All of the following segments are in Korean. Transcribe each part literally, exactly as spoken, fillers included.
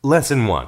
Lesson one.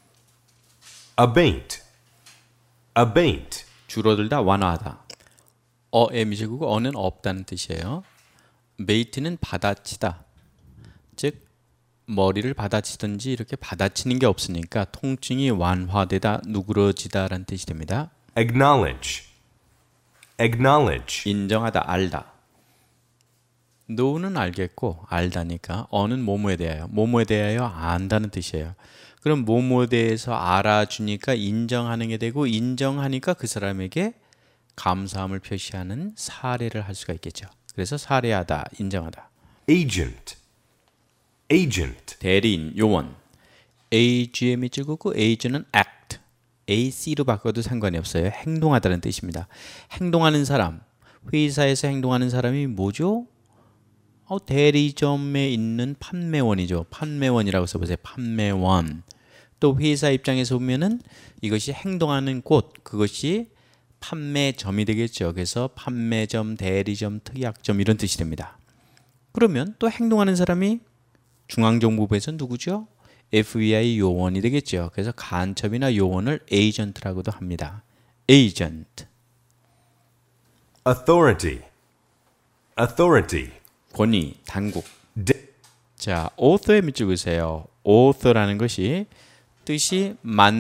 Abate. Abate. 줄어들다, 완화하다. 어의 미지국어, 어는 없다는 뜻이에요. abate는 받아치다. 즉 머리를 받아치든지 이렇게 받아치는 게 없으니까 통증이 완화되다, 누그러지다라는 뜻이 됩니다. Acknowledge. Acknowledge. 인정하다, 알다. know는 알겠고 알다니까 어는 뭐뭐에 대하여, 뭐뭐에 대하여 안다는 뜻이에요. 그럼 뭐뭐에 대해서 알아주니까 인정하는 게 되고, 인정하니까 그 사람에게 감사함을 표시하는 사례를 할 수가 있겠죠. 그래서 사례하다, 인정하다. Agent. Agent. 대리인, 요원. 에이지엠이 찍고 agent은 act. 에이씨로 바꿔도 상관이 없어요. 행동하다는 뜻입니다. 행동하는 사람, 회사에서 행동하는 사람이 뭐죠? 어, 대리점에 있는 판매원이죠. 판매원이라고 써보세요. 판매원. 또 회사 입장에서 보면은 이것이 행동하는 곳, 그것이 판매점이 되겠죠. 그래서 판매점, 대리점, 특약점 이런 뜻이 됩니다. 그러면 또 행동하는 사람이 중앙정보부에서 누구죠? 에프비아이 요원이 되겠죠. 그래서 간첩이나 요원을 에이전트라고도 합니다. 에이전트. Authority. Authority. 권위, 당국. De- 자, author에 밑줄 그으세요. author라는 것이 뜻이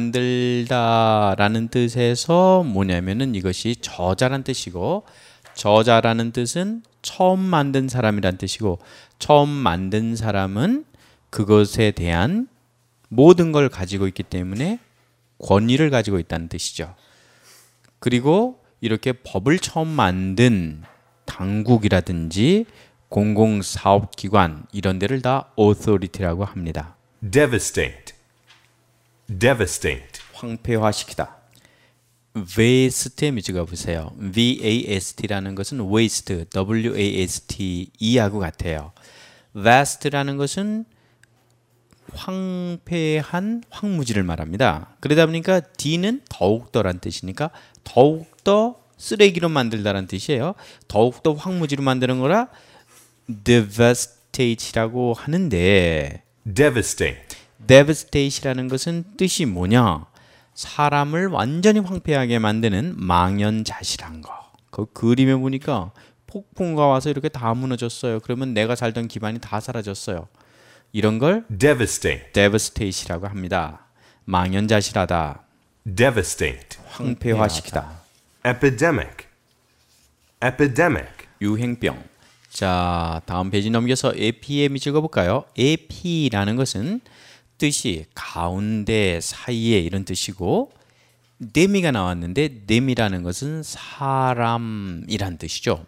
만들다라는 뜻에서 뭐냐면은 이것이 저자란 뜻이고, 저자라는 뜻은 처음 만든 사람이란 뜻이고, 처음 만든 사람은 그것에 대한 모든 걸 가지고 있기 때문에 권위를 가지고 있다는 뜻이죠. 그리고 이렇게 법을 처음 만든 당국이라든지 공공사업기관 이런 데를 다 authority라고 합니다. devastate. Devastate. 황폐화시키다. waste에 미치가 보세요. vast라는 것은 waste, waste-이하고 같아요. vast라는 것은 황폐한 황무지를 말합니다. 그러다 보니까 d는 더욱더란 뜻이니까 더욱더 쓰레기로 만들다라는 뜻이에요. 더욱더 황무지로 만드는 거라 devastate라고 하는데, Devastate. devastate이라는 것은 뜻이 뭐냐? 사람을 완전히 황폐하게 만드는 망연자실한 거. 그 그림에 보니까 폭풍과 와서 이렇게 다 무너졌어요. 그러면 내가 살던 기반이 다 사라졌어요. 이런 걸 Devastate. devastate이라고 합니다. 망연자실하다, Devastate. 황폐화시키다. Epidemic. Epidemic. 유행병. 자, 다음 페이지 넘겨서 에피에 읽어볼까요? 에피라는 것은 뜻이 가운데, 사이에 이런 뜻이고, 데미가 나왔는데 데미라는 것은 사람이란 뜻이죠.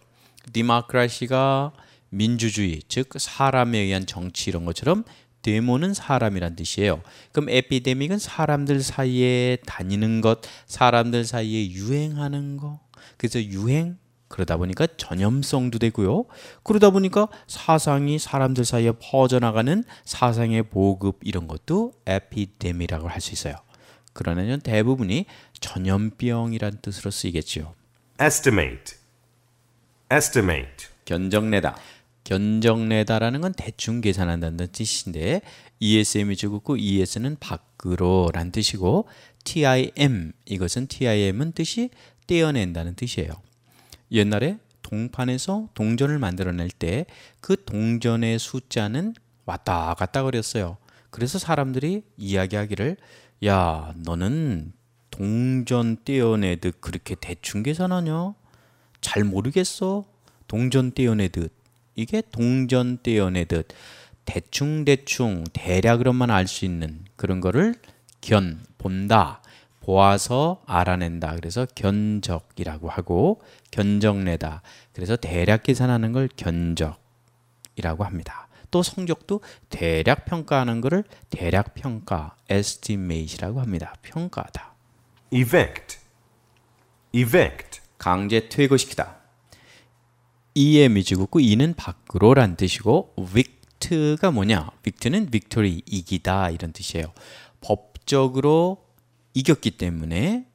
디모크라시가 민주주의, 즉 사람에 의한 정치 이런 것처럼 데모는 사람이란 뜻이에요. 그럼 에피데믹은 사람들 사이에 다니는 것, 사람들 사이에 유행하는 거. 그래서 유행, 그러다 보니까 전염성도 되고요. 그러다 보니까 사상이 사람들 사이에 퍼져나가는 사상의 보급 이런 것도 에피데미라고 할 수 있어요. 그러나 대부분이 전염병이란 뜻으로 쓰이겠죠. Estimate. Estimate. 견적내다. 견적내다라는 건 대충 계산한다는 뜻인데 이에스엠이 죽었고 이에스는 밖으로 란 뜻이고 tim 이것은 tim은 뜻이 떼어낸다는 뜻이에요. 옛날에 동판에서 동전을 만들어낼 때 그 동전의 숫자는 왔다 갔다 그랬어요. 그래서 사람들이 이야기하기를 야 너는 동전 떼어내듯 그렇게 대충 계산하냐? 잘 모르겠어? 동전 떼어내듯. 이게 동전 떼어내듯 대충대충 대략으로만 알 수 있는 그런 거를 견, 본다, 보아서 알아낸다. 그래서 견적이라고 하고 견적내다. 그래서 대략 계산하는 걸 견적이라고 합니다. 또 성적도 대략 평가하는 것을 대략 평가, estimate이라고 합니다. 평가하다. Evict. Evict. 강제 퇴거시키다. 이에 미지국고 이는 밖으로란 뜻이고 vict가 뭐냐? vict는 victory, 이기다 이런 뜻이에요. 법적으로 이겼기 때문에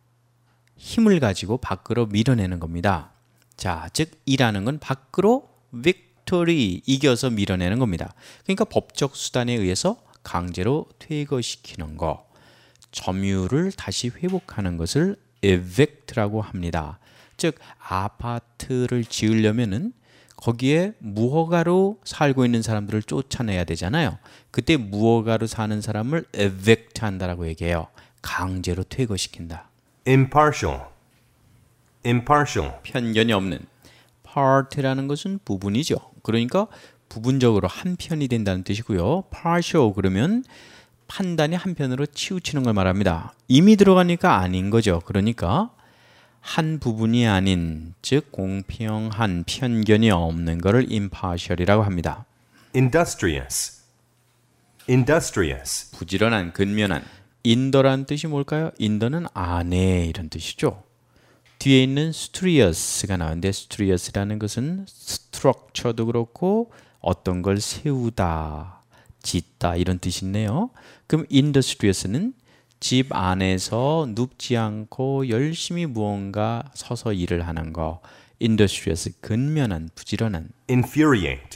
힘을 가지고 밖으로 밀어내는 겁니다. 자, 즉 이라는 건 밖으로 victory, 이겨서 밀어내는 겁니다. 그러니까 법적 수단에 의해서 강제로 퇴거시키는 거, 점유율을 다시 회복하는 것을 evict라고 합니다. 즉 아파트를 지으려면은 거기에 무허가로 살고 있는 사람들을 쫓아내야 되잖아요. 그때 무허가로 사는 사람을 evict 한다라고 얘기해요. 강제로 퇴거시킨다. impartial, impartial, 편견이 없는. part라는 것은 부분이죠. 그러니까 부분적으로 한 편이 된다는 뜻이고요. partial 그러면 판단이 한편으로 치우치는 걸 말합니다. 이미 들어가니까 아닌 거죠. 그러니까 한 부분이 아닌, 즉 공평한, 편견이 없는 것을 impartial이라고 합니다. industrious, industrious, 부지런한, 근면한. 인더라는 뜻이 뭘까요? 인더는 안에 이런 뜻이죠. 뒤에 있는 studious가 나오는데 studious라는 것은 structure도 그렇고 어떤 걸 세우다, 짓다 이런 뜻이 있네요. 그럼 industrious는 집 안에서 눕지 않고 열심히 무언가 서서 일을 하는 거. industrious, 근면한, 부지런한. infuriate,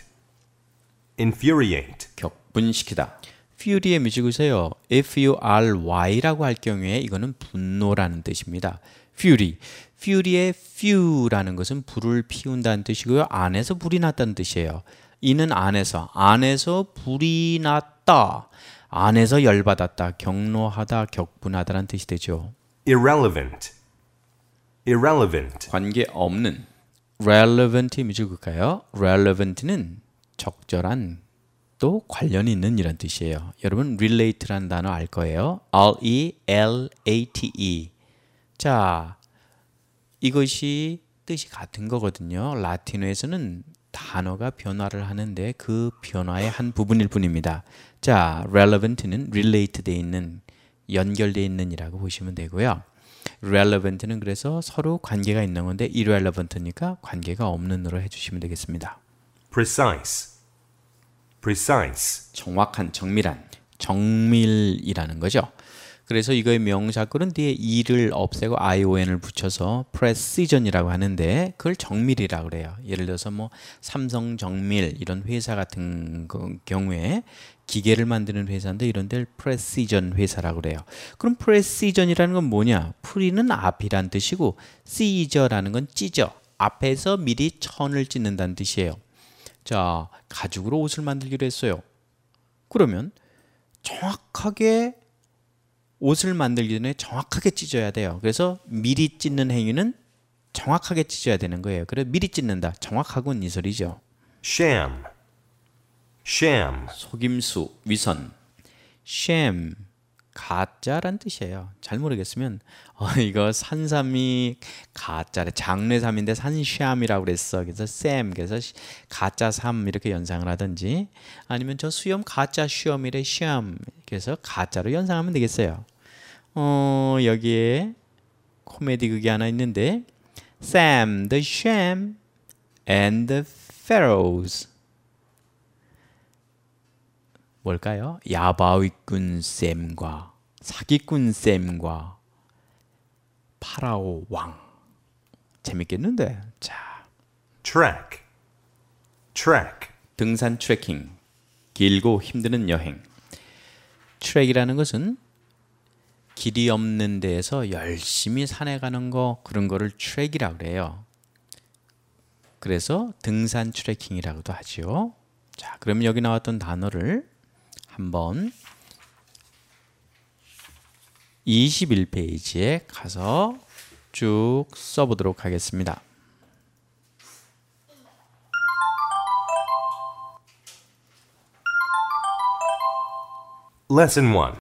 infuriate, 격분시키다. fury의 뮤직으세요. F-U-R-Y라고 할 경우에 이거는 분노라는 뜻입니다. fury. fury의 few라는 것은 불을 피운다는 뜻이고요. 안에서 불이 났다는 뜻이에요. 이는 안에서, 안에서 불이 났다. 안에서 열받았다, 경노하다, 격분하다라는 뜻이 되죠. irrelevant, irrelevant, 관계없는. relevant의 뮤직일까요? relevant는 적절한, 또 관련이 있는 이런 뜻이에요. 여러분 relate라는 단어 알 거예요. R-E-L-A-T-E. 자, 이것이 뜻이 같은 거거든요. 라틴어에서는 단어가 변화를 하는데 그 변화의 한 부분일 뿐입니다. 자, relevant는 relate 돼 있는, 연결돼 있는이라고 보시면 되고요. relevant는 그래서 서로 관계가 있는 건데 irrelevant니까 관계가 없는으로 해주시면 되겠습니다. precise, precise, 정확한, 정밀한, 정밀이라는 거죠. 그래서 이거의 명사글은 뒤에 e를 없애고 I-O-N을 붙여서 precision이라고 하는데 그걸 정밀이라고 그래요. 예를 들어서 뭐 삼성정밀 이런 회사 같은 경우에 기계를 만드는 회사인데 이런 데를 precision 회사라고 그래요. 그럼 precision이라는 건 뭐냐? 프리는 앞이란 뜻이고 시저라는 건 찢어. 앞에서 미리 천을 찢는다는 뜻이에요. 자, 가죽으로 옷을 만들기로 했어요. 그러면 정확하게 옷을 만들기 전에 정확하게 찢어야 돼요. 그래서 미리 찢는 행위는 정확하게 찢어야 되는 거예요. 그래서 미리 찢는다. 정확하고는 이 소리죠. sham, sham, 속임수, 위선. sham, 가짜란 뜻이에요. 잘 모르겠으면 어, 이거 산삼이 가짜래. 장례삼인데 산샴이라고 그랬어. 그래서 쌤, 그래서 가짜 삼 이렇게 연상을 하든지 아니면 저 수염 가짜 시험이래 시험. 그래서 가짜로 연상하면 되겠어요. 어, 여기에 코미디 그게 하나 있는데 Sam the sham and the pharaohs. 뭘까요? 야바위꾼 쌤과 사기꾼 쌤과 파라오 왕. 재밌겠는데? 자, trek, trek, 등산 트레킹, 길고 힘드는 여행. 트랙이라는 것은 길이 없는 데에서 열심히 산에 가는 거, 그런 거를 트랙이라고 그래요. 그래서 등산 트레킹이라고도 하죠. 자, 그럼 여기 나왔던 단어를 한번 이십일 페이지에 가서 쭉 써보도록 하겠습니다. lesson one.